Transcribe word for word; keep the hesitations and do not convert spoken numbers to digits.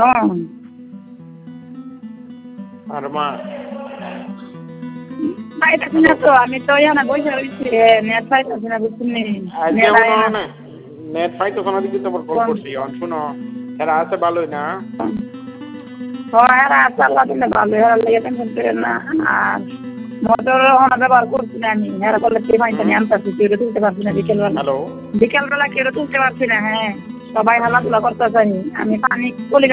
আর মা পাইতেছি না তো, আমি তো এখানে বসে রয়েছি, নেট পাইতেছি না, বুঝছি নেট পাইতেছ না দিকে তোমার কল করছি। শুনো, এরা আছে ভালোই না? হ্যাঁ, এরা আছে, আল্লাহ দিলে ভালো, এরা লেগে টেনশন করেন না। আর মোটর ওখানে ব্যবহার করছি না আমি, এরা বলে কে পাইতে নিয়ে আনতেছি, কেউ তুলতে পারছি না বিকেলবেলা। হ্যালো, বিকেলবেলা কেউ তুলতে পারছি না। হ্যাঁ, সবাই হালাধুলা করতেছে, আমি পানি